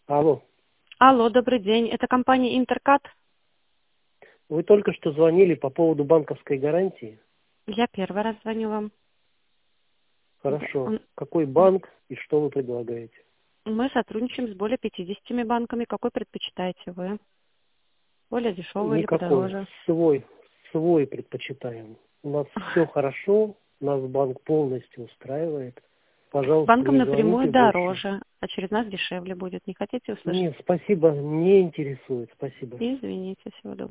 Алло, Алло, добрый день. Это компания Интеркат. вы только что звонили по поводу банковской гарантии. Я первый раз звоню вам. Хорошо. М, Какой банк и что вы предлагаете? Мы сотрудничаем с более 50 банками. Какой предпочитаете вы? Более дешевый или Никакой. подороже? Свой предпочитаем. У нас все хорошо, нас банк полностью устраивает. С Пожалуйста, банком не напрямую звоните больше. дороже, а через нас дешевле будет. Не хотите услышать? Нет, спасибо, не интересует. Спасибо. Извините, всего доброго.